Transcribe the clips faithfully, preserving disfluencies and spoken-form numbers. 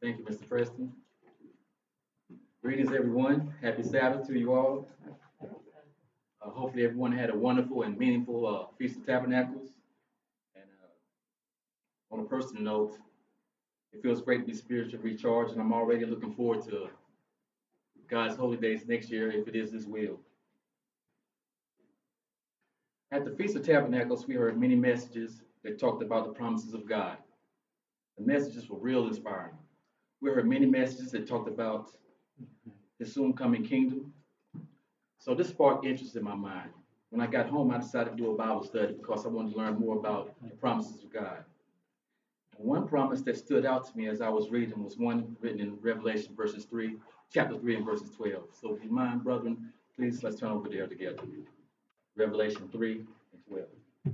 Thank you, Mister Preston. Greetings, everyone. Happy Sabbath to you all. Uh, hopefully, everyone had a wonderful and meaningful uh, Feast of Tabernacles. And uh, on a personal note, it feels great to be spiritually recharged, and I'm already looking forward to God's holy days next year if it is His will. At the Feast of Tabernacles, we heard many messages that talked about the promises of God. The messages were real inspiring. We heard many messages that talked about His soon coming kingdom. So this sparked interest in my mind. When I got home, I decided to do a Bible study because I wanted to learn more about the promises of God. And one promise that stood out to me as I was reading was one written in Revelation verses three, chapter three and verses twelve. So if you mind, brethren, please let's turn over there together. Revelation three and twelve.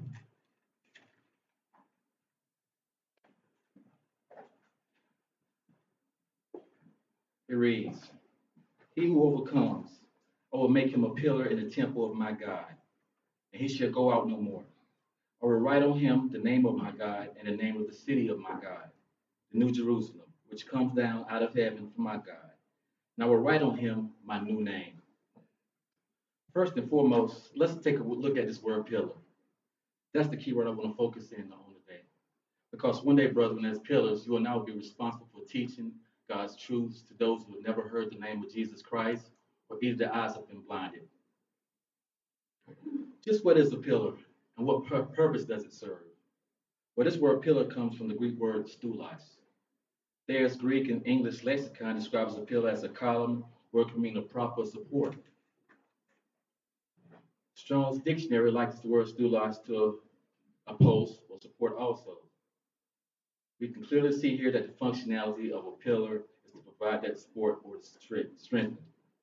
It reads, He who overcomes, I will make him a pillar in the temple of my God, and he shall go out no more. I will write on him the name of my God and the name of the city of my God, the New Jerusalem, which comes down out of heaven from my God. And I will write on him my new name. First and foremost, let's take a look at this word pillar. That's the key word I want to focus in on today. Because one day, brethren, as pillars, you will now be responsible for teaching God's truths to those who have never heard the name of Jesus Christ, or either their eyes have been blinded. Just what is a pillar, and what pur- purpose does it serve? Well, this word pillar comes from the Greek word stoulos. There's Greek and English lexicon describes a pillar as a column where it can mean a proper support. Strong's dictionary likes the word stoulos to oppose or support also. We can clearly see here that the functionality of a pillar is to provide that support or strength.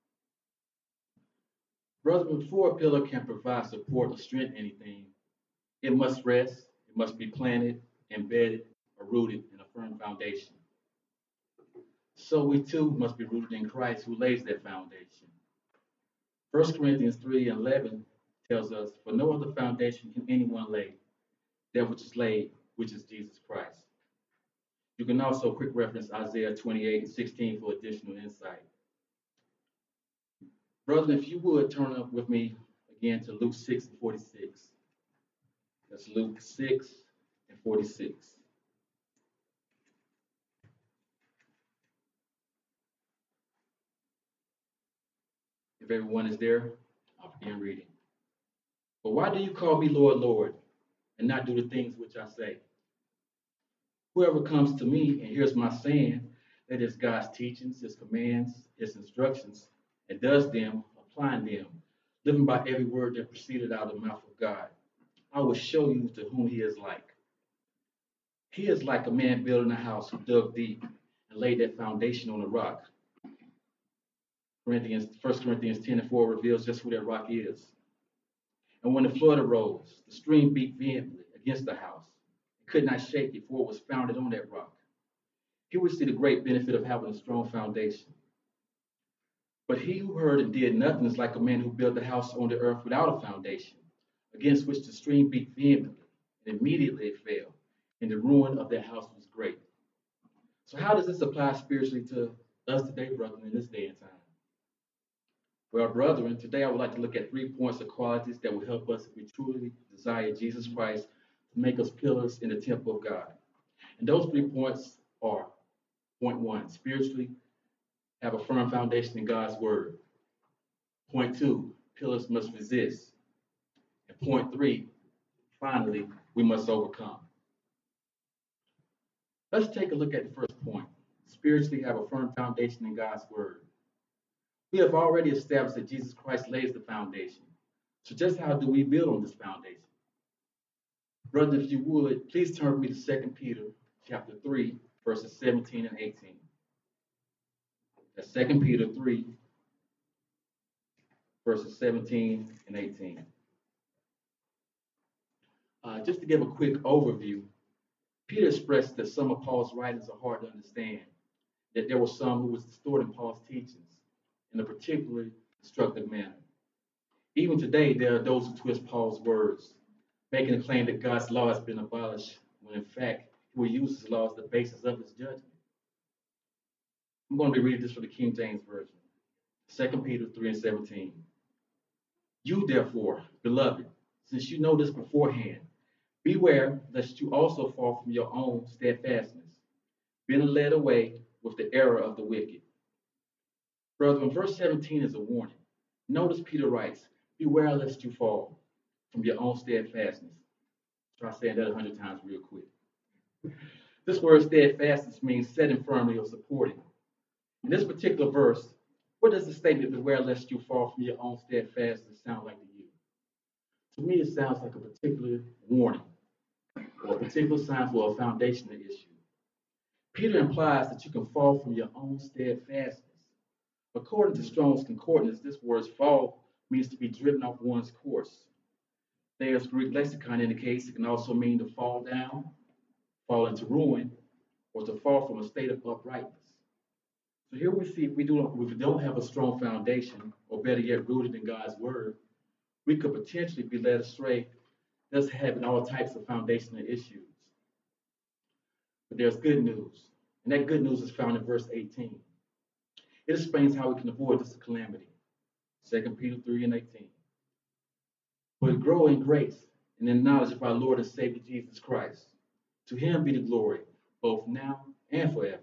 Brother, before a pillar can provide support or strengthen anything, it must rest, it must be planted, embedded, or rooted in a firm foundation. So we too must be rooted in Christ who lays that foundation. First Corinthians three and eleven tells us, For no other foundation can anyone lay, that which is laid, which is Jesus Christ. You can also quick reference Isaiah twenty-eight and sixteen for additional insight. Brother, if you would turn up with me again to Luke six and forty-six. That's Luke six and forty-six. If everyone is there, I'll begin reading. But why do you call me Lord, Lord, and not do the things which I say? Whoever comes to me and hears my saying, that is God's teachings, his commands, his instructions, and does them, applying them, living by every word that proceeded out of the mouth of God, I will show you to whom he is like. He is like a man building a house who dug deep and laid that foundation on a rock. Corinthians, First Corinthians ten and four reveals just who that rock is. And when the flood arose, the stream beat vehemently against the house. It could not shake it, for it was founded on that rock. Here we see the great benefit of having a strong foundation. But he who heard and did nothing is like a man who built a house on the earth without a foundation, against which the stream beat vehemently, and immediately it fell, and the ruin of that house was great. So how does this apply spiritually to us today, brethren, in this day and time? Well, brethren, today I would like to look at three points of qualities that will help us if we truly desire Jesus Christ to make us pillars in the temple of God. And those three points are, point one, spiritually have a firm foundation in God's word. Point two, pillars must resist. And point three, finally, we must overcome. Let's take a look at the first point, spiritually have a firm foundation in God's word. We have already established that Jesus Christ lays the foundation. So just how do we build on this foundation? Brother, if you would, please turn with me to Second Peter chapter three, verses seventeen and eighteen. That's Second Peter three, verses seventeen and eighteen. Uh, just to give a quick overview, Peter expressed that some of Paul's writings are hard to understand, that there were some who was distorting Paul's teachings in a particularly destructive manner. Even today, there are those who twist Paul's words, making a claim that God's law has been abolished, when in fact, he will use his law as the basis of his judgment. I'm going to be reading this from the King James Version. Second Peter three and seventeen. You therefore, beloved, since you know this beforehand, beware lest you also fall from your own steadfastness, being led away with the error of the wicked. Brethren, verse seventeen is a warning. Notice Peter writes, beware lest you fall from your own steadfastness. Try saying that a hundred times real quick. This word steadfastness means setting firmly or supporting. In this particular verse, what does the statement beware lest you fall from your own steadfastness sound like to you? To me, it sounds like a particular warning or a particular sign for a foundational issue. Peter implies that you can fall from your own steadfastness. According to Strong's Concordance, this word fall means to be driven off one's course. Thayer's Greek lexicon indicates it can also mean to fall down, fall into ruin, or to fall from a state of uprightness. So here we see if we, do, if we don't have a strong foundation, or better yet, rooted in God's word, we could potentially be led astray, thus having all types of foundational issues. But there's good news, and that good news is found in verse eighteen. It explains how we can avoid this calamity. Second Peter three and eighteen. But grow in grace and in knowledge of our Lord and Savior Jesus Christ. To him be the glory, both now and forever.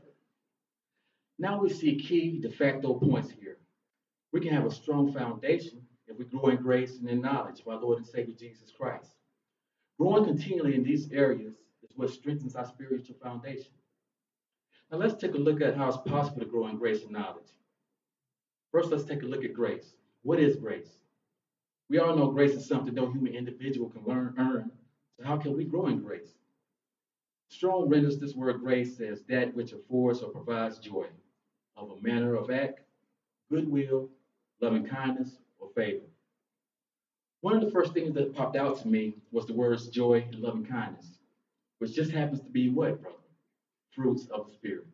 Now we see key de facto points here. We can have a strong foundation if we grow in grace and in knowledge of our Lord and Savior Jesus Christ. Growing continually in these areas is what strengthens our spiritual foundation. Now let's take a look at how it's possible to grow in grace and knowledge. First, let's take a look at grace. What is grace? We all know grace is something no human individual can learn, earn. So how can we grow in grace? Strong renders this word grace as that which affords or provides joy of a manner of act, goodwill, loving kindness, or favor. One of the first things that popped out to me was the words joy and loving kindness, which just happens to be what, brother? Fruits of the Spirit.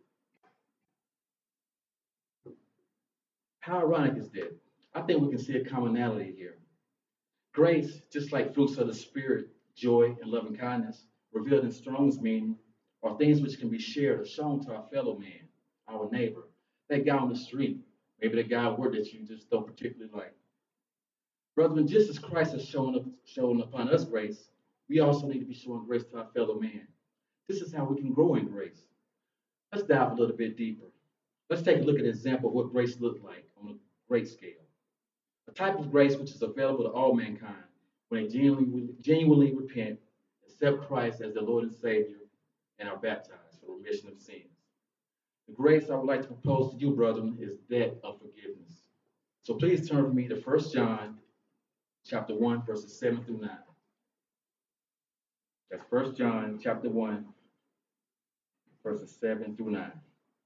How ironic is that? I think we can see a commonality here. Grace, just like fruits of the Spirit, joy, and loving kindness, revealed in Strong's meaning, are things which can be shared or shown to our fellow man, our neighbor, that guy on the street, maybe that guy at work that you just don't particularly like. Brethren, just as Christ has shown, up, shown upon us grace, we also need to be showing grace to our fellow man. This is how we can grow in grace. Let's dive a little bit deeper. Let's take a look at an example of what grace looked like on a great scale. A type of grace which is available to all mankind when they genuinely, genuinely repent, accept Christ as their Lord and Savior, and are baptized for the remission of sins. The grace I would like to propose to you, brethren, is that of forgiveness. So please turn with me to First John chapter one, verses seven through nine. That's First John chapter one, verses seven through nine.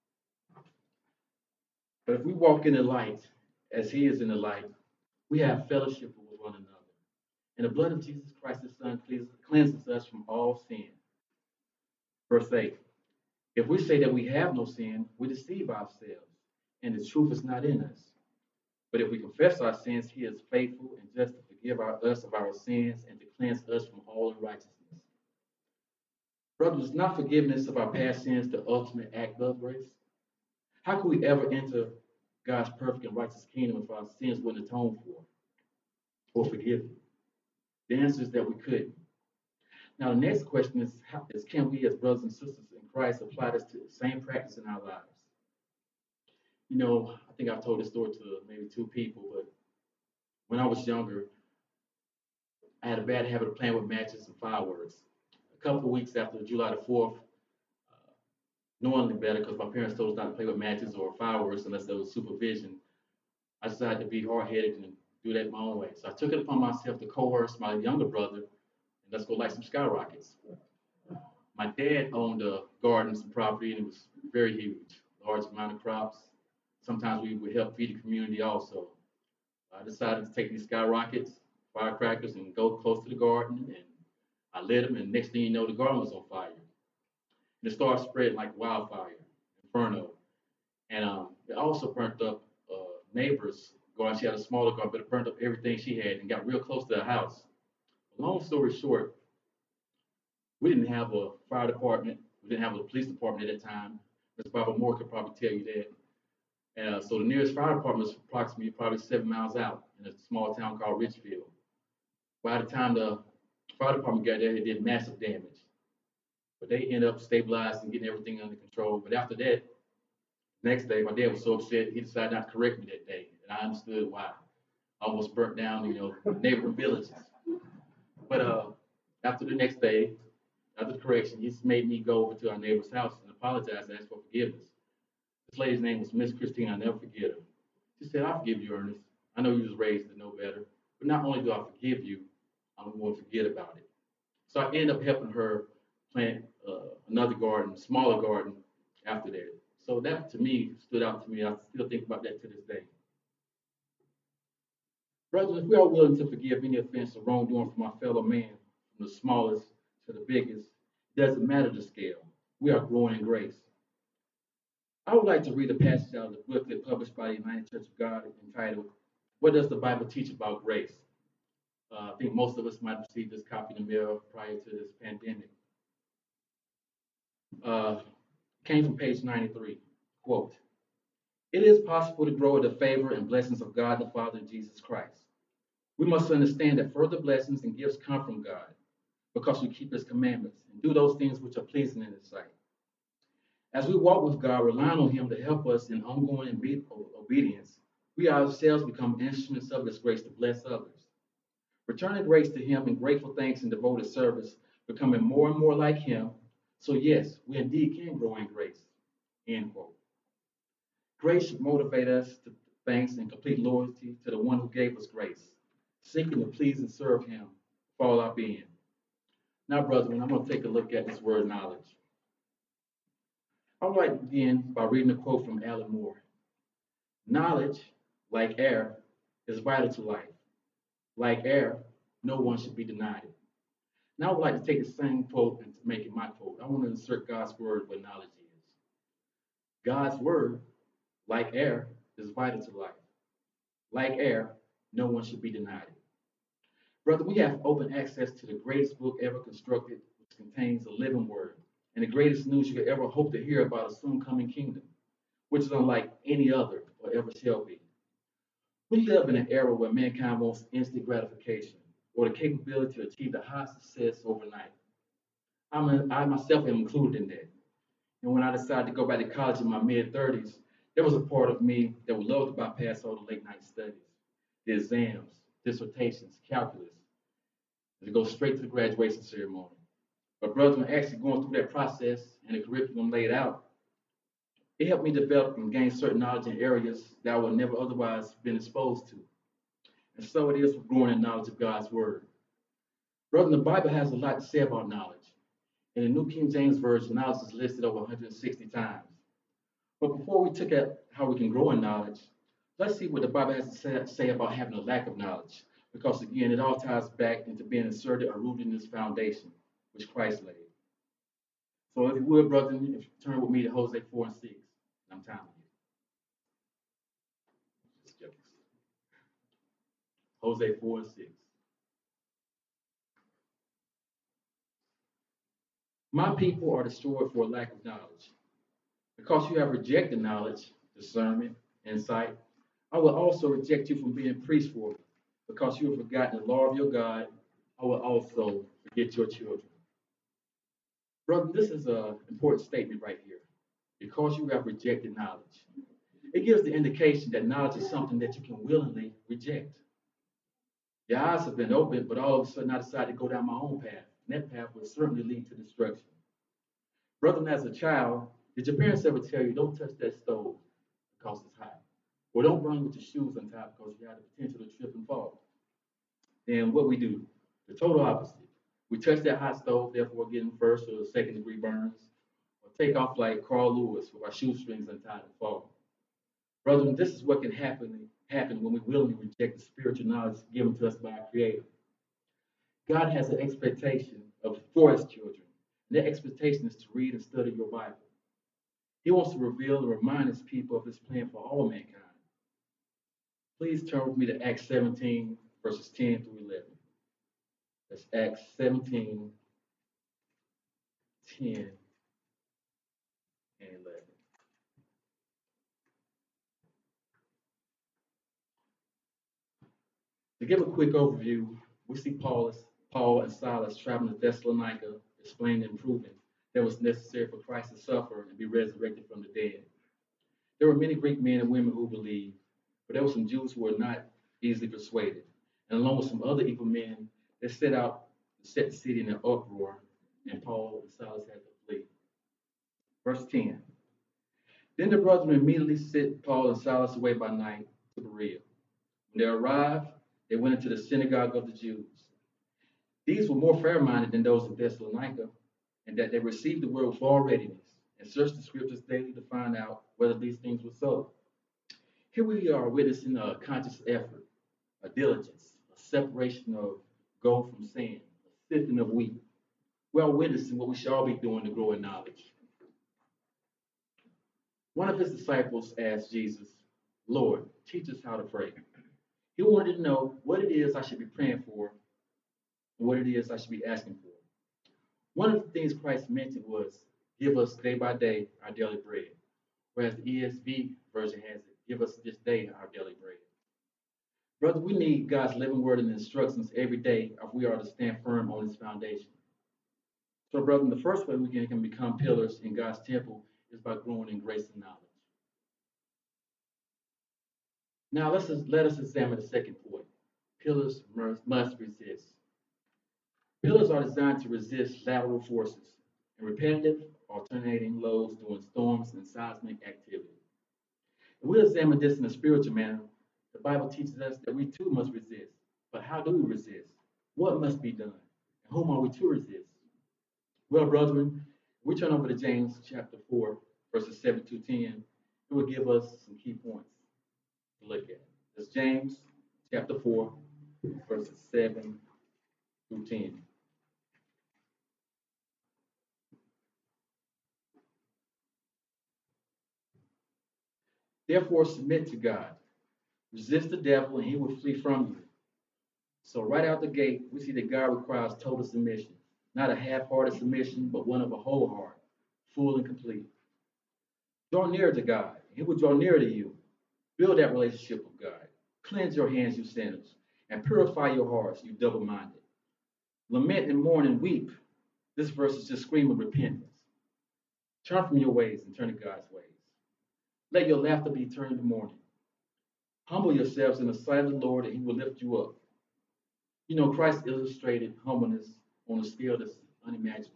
But if we walk in the light, as he is in the light, we have fellowship with one another. And the blood of Jesus Christ, his Son, cleanses us from all sin. Verse eight. If we say that we have no sin, we deceive ourselves, and the truth is not in us. But if we confess our sins, he is faithful and just to forgive our, us of our sins and to cleanse us from all unrighteousness. Brothers, is not forgiveness of our past sins the ultimate act of grace? How could we ever enter God's perfect and righteous kingdom if our sins weren't atoned for or forgiven? The answer is that we couldn't. Now, the next question is, how, is can we as brothers and sisters in Christ apply this to the same practice in our lives? You know, I think I've told this story to maybe two people, but when I was younger, I had a bad habit of playing with matches and fireworks. A couple of weeks after July the fourth, uh, knowing better because my parents told us not to play with matches or fireworks unless there was supervision, I decided to be hard-headed and do that my own way. So I took it upon myself to coerce my younger brother, and let's go light some skyrockets. My dad owned a garden, some property, and it was very huge, large amount of crops. Sometimes we would help feed the community also. I decided to take these skyrockets, firecrackers, and go close to the garden, and I lit them, and next thing you know, the garden was on fire. And it started spreading like wildfire, inferno. And um, it also burnt up uh, neighbor's garden. She had a smaller garden, but it burnt up everything she had and got real close to the house. Long story short, we didn't have a fire department. We didn't have a police department at that time. Mister Barbara Moore could probably tell you that. And uh, so the nearest fire department is approximately probably seven miles out in a small town called Richfield. By the time the fire department got there, it did massive damage. But they ended up stabilizing and getting everything under control. But after that, next day, my dad was so upset he decided not to correct me that day, and I understood why. I almost burnt down, you know, neighboring villages. But uh, after the next day, after the correction, he just made me go over to our neighbor's house and apologize and ask for forgiveness. This lady's name was Miss Christine. I'll never forget her. She said, "I forgive you, Ernest. I know you was raised to know better, but not only do I forgive you, I'm going to forget about it." So I ended up helping her plant uh, another garden, a smaller garden, after that. So that to me stood out to me. I still think about that to this day. Brothers, if we are willing to forgive any offense or wrongdoing from our fellow man, from the smallest to the biggest, it doesn't matter the scale. We are growing in grace. I would like to read a passage out of the booklet published by the United Church of God entitled, "What Does the Bible Teach About Grace?" Uh, I think most of us might have received this copy in the mail prior to this pandemic. Uh, came from page ninety-three. Quote, "It is possible to grow in the favor and blessings of God the Father and Jesus Christ. We must understand that further blessings and gifts come from God because we keep his commandments and do those things which are pleasing in his sight. As we walk with God, relying on him to help us in ongoing obedience, we ourselves become instruments of his grace to bless others. Returning grace to him in grateful thanks and devoted service, becoming more and more like him. So yes, we indeed can grow in grace." End quote. Grace should motivate us to thanks and complete loyalty to the one who gave us grace, seeking to please and serve him for all our being. Now, brethren, I'm going to take a look at this word knowledge. I would like to begin by reading a quote from Alan Moore. "Knowledge, like air, is vital to life. Like air, no one should be denied it." Now I would like to take the same quote and make it my quote. I want to insert God's word where knowledge is. God's word, like air, is vital to life. Like air, no one should be denied it. Brother, we have open access to the greatest book ever constructed, which contains a living word, and the greatest news you could ever hope to hear about a soon coming kingdom, which is unlike any other or ever shall be. We live in an era where mankind wants instant gratification or the capability to achieve the highest success overnight. I'm a, I myself am included in that. And when I decided to go back to college in my mid thirties, there was a part of me that would love to bypass all the late night studies, the exams, dissertations, calculus, and to go straight to the graduation ceremony. But brother, when actually going through that process and the curriculum laid out, it helped me develop and gain certain knowledge in areas that I would never otherwise been exposed to. And so it is with growing in knowledge of God's word. Brother, the Bible has a lot to say about knowledge. In the New King James Version, knowledge is listed over one hundred sixty times. But before we look at how we can grow in knowledge, let's see what the Bible has to say, say about having a lack of knowledge. Because again, it all ties back into being inserted or rooted in this foundation, which Christ laid. So if you would, brother, if you turn with me to Hosea four and six, I'm timing you. Just joking. Hosea four and six. "My people are destroyed for a lack of knowledge. Because you have rejected knowledge, discernment, insight, I will also reject you from being priest for me. Because you have forgotten the law of your God, I will also forget your children." Brother, this is an important statement right here. Because you have rejected knowledge. It gives the indication that knowledge is something that you can willingly reject. Your eyes have been opened, but all of a sudden I decided to go down my own path. And that path will certainly lead to destruction. Brother, as a child, did your parents ever tell you, don't touch that stove because it's hot? Or don't run with your shoes untied because you have the potential to trip and fall? Then what we do, the total opposite. We touch that hot stove, therefore getting first or second degree burns, or take off like Carl Lewis with our shoestrings untied and fall. Brother, this is what can happen, happen when we willingly reject the spiritual knowledge given to us by our Creator. God has an expectation of for his children. And that expectation is to read and study your Bible. He wants to reveal and remind his people of his plan for all mankind. Please turn with me to Acts seventeen, verses ten through eleven. That's Acts seventeen, ten, and eleven. give a quick overview, we see Paul, Paul and Silas traveling to Thessalonica, explaining and proving that it was necessary for Christ to suffer and be resurrected from the dead. There were many Greek men and women who believed, but there were some Jews who were not easily persuaded. And along with some other evil men, they set out to set the city in an uproar, and Paul and Silas had to flee. Verse ten. Then the brethren immediately sent Paul and Silas away by night to Berea. When they arrived, they went into the synagogue of the Jews. These were more fair-minded than those of Thessalonica, and that they received the word with all readiness and searched the scriptures daily to find out whether these things were so. Here we are witnessing a conscious effort, a diligence, a separation of gold from sand, a sifting of wheat. We are witnessing what we should all be doing to grow in knowledge. One of his disciples asked Jesus, Lord, teach us how to pray. He wanted to know what it is I should be praying for and what it is I should be asking for. One of the things Christ mentioned was, give us day by day our daily bread. Whereas the E S V version has it, give us this day our daily bread. Brother, we need God's living word and instructions every day if we are to stand firm on his foundation. So, brother, the first way we can, can become pillars in God's temple is by growing in grace and knowledge. Now, let's just, let us examine the second point. Pillars must resist. Pillars are designed to resist lateral forces and repetitive, alternating loads during storms and seismic activity. If we examine this in a spiritual manner, the Bible teaches us that we too must resist. But how do we resist? What must be done? And whom are we to resist? Well, brethren, we turn over to James chapter four, verses seven to ten. It will give us some key points to look at. It's James chapter four, verses seven through ten. Therefore, submit to God. Resist the devil, and he will flee from you. So right out the gate, we see that God requires total submission. Not a half-hearted submission, but one of a whole heart, full and complete. Draw near to God. He will draw near to you. Build that relationship with God. Cleanse your hands, you sinners, and purify your hearts, you double-minded. Lament and mourn and weep. This verse is just screaming repentance. Turn from your ways and turn to God's ways. Let your laughter be turned to mourning. Humble yourselves in the sight of the Lord, and he will lift you up. You know, Christ illustrated humbleness on a scale that's unimaginable.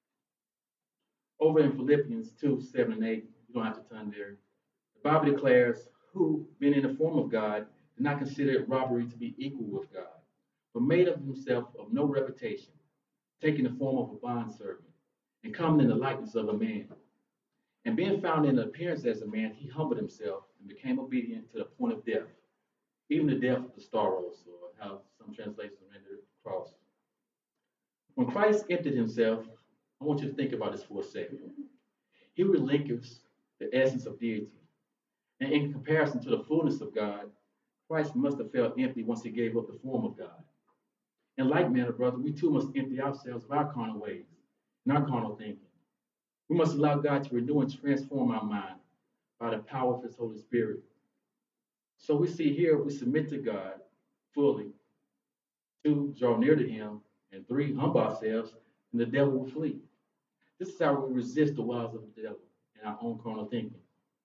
Over in Philippians two, seven, and eight, you don't have to turn there. The Bible declares, who, being in the form of God, did not consider it robbery to be equal with God, but made of himself of no reputation, taking the form of a bondservant, and coming in the likeness of a man. And being found in appearance as a man, he humbled himself and became obedient to the point of death, even the death of the stauros, or how some translations render cross. When Christ emptied himself, I want you to think about this for a second. He relinquished the essence of deity. And in comparison to the fullness of God, Christ must have felt empty once he gave up the form of God. In like manner, brother, we too must empty ourselves of our carnal ways and our carnal thinking. We must allow God to renew and transform our mind by the power of his Holy Spirit. So we see here, we submit to God fully. Two, draw near to him. And three, humble ourselves, and the devil will flee. This is how we resist the wiles of the devil and our own carnal thinking.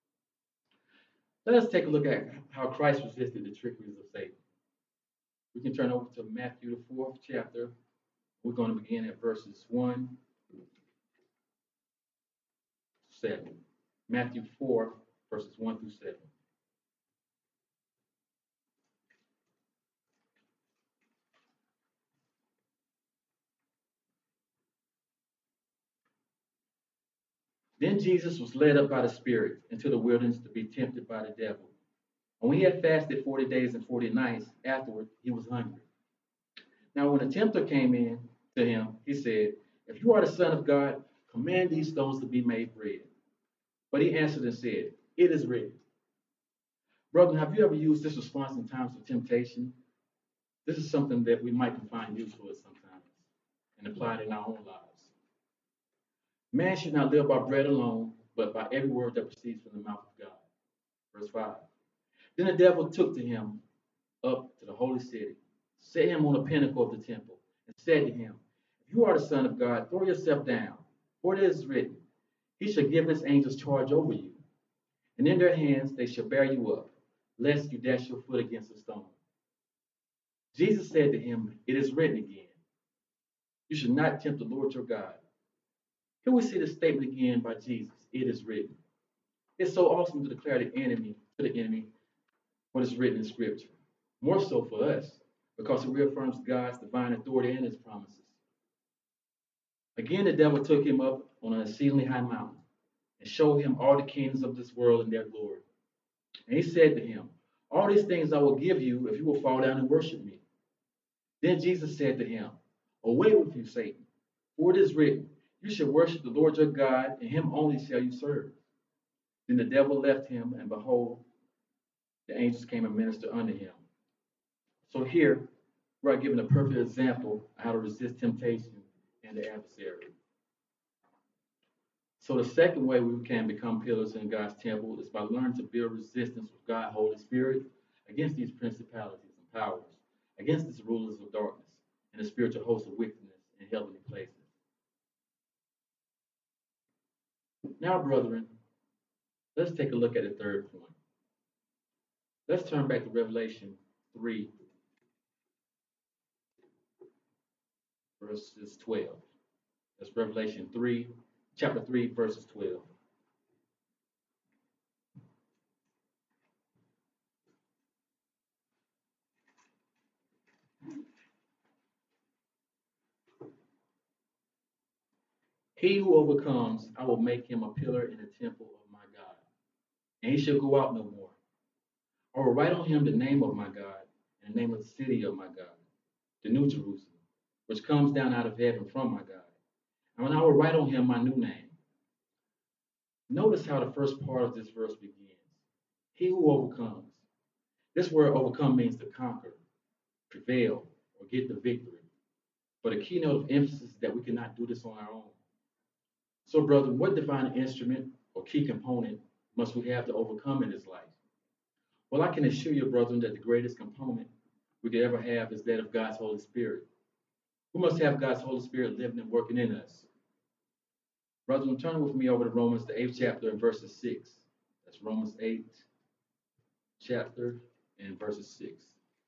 Let us take a look at how Christ resisted the trickeries of Satan. We can turn over to Matthew, the fourth chapter. We're going to begin at verses one to seven. Matthew four, verses one through seven. Then Jesus was led up by the Spirit into the wilderness to be tempted by the devil. And when he had fasted forty days and forty nights, afterward he was hungry. Now when the tempter came in to him, he said, if you are the Son of God, command these stones to be made bread. But he answered and said, it is written. Brother, have you ever used this response in times of temptation? This is something that we might find useful at sometimes and apply it in our own lives. Man should not live by bread alone, but by every word that proceeds from the mouth of God. Verse five. Then the devil took to him up to the holy city set him on the pinnacle of the temple, and said to him, If you are the Son of God, throw yourself down, for it is written, He shall give his angels charge over you, and in their hands they shall bear you up, lest you dash your foot against a stone. Jesus said to him, It is written again, You should not tempt the Lord your God. Here we see the statement again by Jesus, It is written. It's so awesome to declare the enemy to the enemy what is written in Scripture. More so for us, because it reaffirms God's divine authority and his promises. Again, the devil took him up on an exceedingly high mountain and showed him all the kingdoms of this world and their glory. And he said to him, All these things I will give you if you will fall down and worship me. Then Jesus said to him, Away with you, Satan, for it is written, You shall worship the Lord your God, and him only shall you serve. Then the devil left him, and behold, the angels came and ministered unto him. So here, we are given a perfect example of how to resist temptation and the adversary. So the second way we can become pillars in God's temple is by learning to build resistance with God's Holy Spirit against these principalities and powers, against these rulers of darkness and the spiritual hosts of wickedness in heavenly places. Now, brethren, let's take a look at the third point. Let's turn back to Revelation three, verses twelve. That's Revelation three, chapter three, verses twelve. He who overcomes, I will make him a pillar in the temple of my God, and he shall go out no more. I will write on him the name of my God, and the name of the city of my God, the New Jerusalem, which comes down out of heaven from my God. And I will write on him my new name. Notice how the first part of this verse begins. He who overcomes. This word overcome means to conquer, prevail, or get the victory. But a keynote of emphasis is that we cannot do this on our own. So, brother, what divine instrument or key component must we have to overcome in this life? Well, I can assure you, brethren, that the greatest component we could ever have is that of God's Holy Spirit. We must have God's Holy Spirit living and working in us. Brethren, turn with me over to Romans, the eighth chapter, and verses six. That's Romans eight, chapter, and verses six.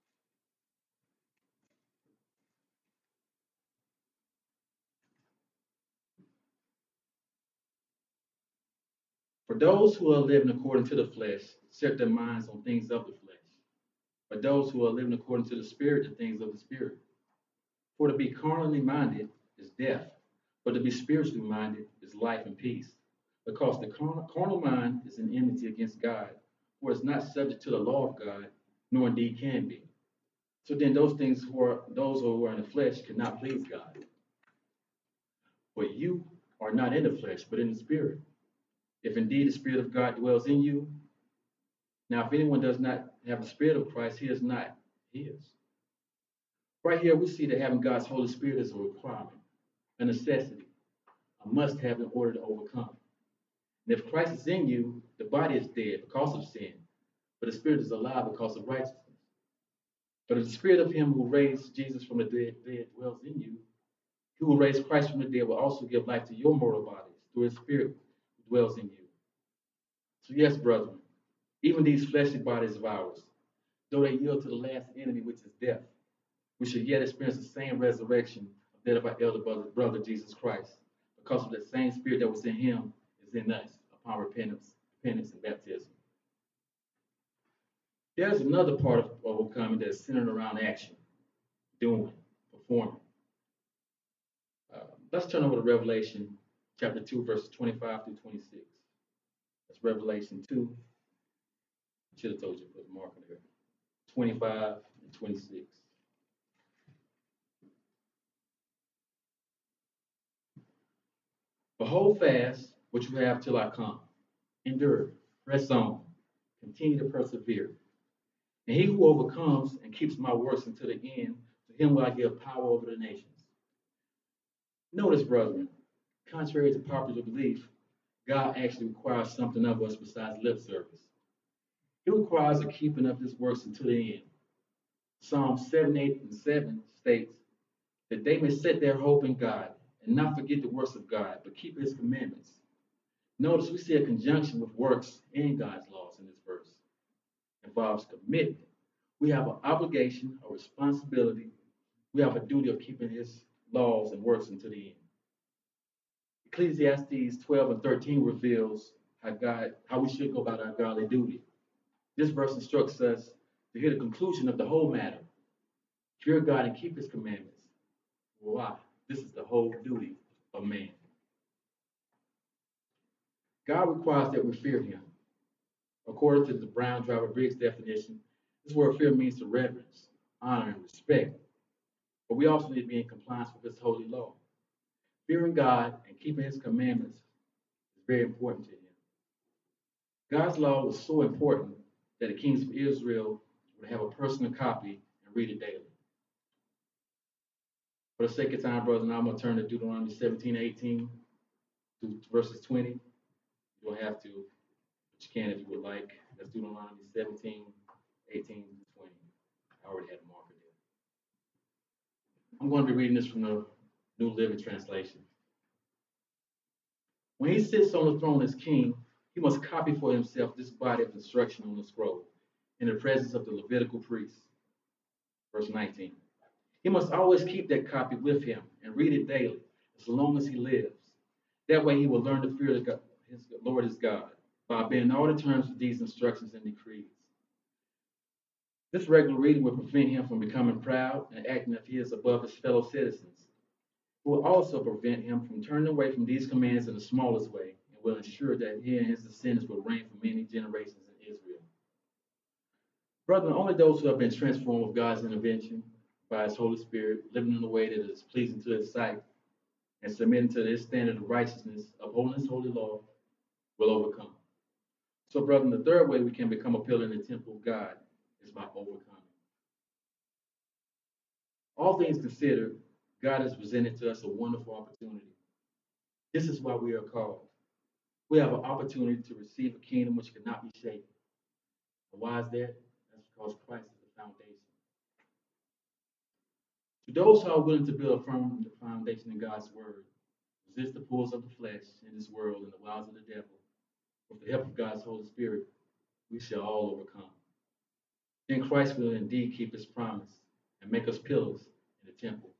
For those who are living according to the flesh set their minds on things of the flesh, but those who are living according to the Spirit, the things of the Spirit. For to be carnally minded is death, but to be spiritually minded is life and peace. Because the carnal, carnal mind is an enmity against God, for it's not subject to the law of God, nor indeed can be. So then those things who are those who are in the flesh cannot please God. But you are not in the flesh, but in the Spirit. If indeed the Spirit of God dwells in you. Now, if anyone does not have the Spirit of Christ, he is not his. Right here, we see that having God's Holy Spirit is a requirement, a necessity, a must-have in order to overcome. And if Christ is in you, the body is dead because of sin, but the Spirit is alive because of righteousness. But if the Spirit of him who raised Jesus from the dead, dead dwells in you, he who raised Christ from the dead will also give life to your mortal bodies through his Spirit who dwells in you. So yes, brethren, even these fleshly bodies of ours, though they yield to the last enemy, which is death, we should yet experience the same resurrection of that of our elder brother, brother Jesus Christ, because of the same Spirit that was in him is in us upon repentance, repentance and baptism. There's another part of overcoming that is centered around action, doing, performing. Uh, let's turn over to Revelation chapter two, verses twenty-five through twenty-six. That's Revelation two. I should have told you to put a marker there. twenty-five and twenty-six. But hold fast what you have till I come. Endure, press on, continue to persevere. And he who overcomes and keeps my works until the end, to him will I give power over the nations. Notice, brethren, contrary to popular belief, God actually requires something of us besides lip service. He requires the keeping of his works until the end. Psalm seven, eight, and seven states that they may set their hope in God and not forget the works of God, but keep his commandments. Notice we see a conjunction with works and God's laws in this verse. It involves commitment. We have an obligation, a responsibility. We have a duty of keeping his laws and works until the end. Ecclesiastes twelve and thirteen reveals how God, how we should go about our godly duty. This verse instructs us to hear the conclusion of the whole matter. Fear God and keep his commandments. Why? This is the whole duty of man. God requires that we fear him. According to the Brown Driver Briggs definition, this word fear means to reverence, honor, and respect. But we also need to be in compliance with his holy law. Fearing God and keeping his commandments is very important to him. God's law was so important that the kings of Israel would have a personal copy and read it daily. For the sake of time, brothers, now I'm going to turn to Deuteronomy seventeen, eighteen to verses twenty. You don't have to, but you can if you would like. That's Deuteronomy seventeen, eighteen to twenty. I already had a marker there. I'm going to be reading this from the New Living Translation. When he sits on the throne as king, he must copy for himself this body of instruction on the scroll in the presence of the Levitical priests. Verse nineteen. He must always keep that copy with him and read it daily as long as he lives. That way he will learn to fear the his Lord his God by obeying all the terms of these instructions and decrees. This regular reading will prevent him from becoming proud and acting as if he is above his fellow citizens. It will also prevent him from turning away from these commands in the smallest way and will ensure that he and his descendants will reign for many generations in Israel. Brethren, only those who have been transformed with God's intervention by his Holy Spirit, living in a way that is pleasing to his sight, and submitting to his standard of righteousness, upholding his holy law, will overcome. So, brethren, the third way we can become a pillar in the temple of God is by overcoming. All things considered, God has presented to us a wonderful opportunity. This is why we are called. We have an opportunity to receive a kingdom which cannot be shaken. And why is that? That's because Christ is the foundation. To those who are willing to build a firm foundation in God's word, resist the pulls of the flesh in this world and the wiles of the devil, with the help of God's Holy Spirit, we shall all overcome. Then Christ will indeed keep his promise and make us pillars in the temple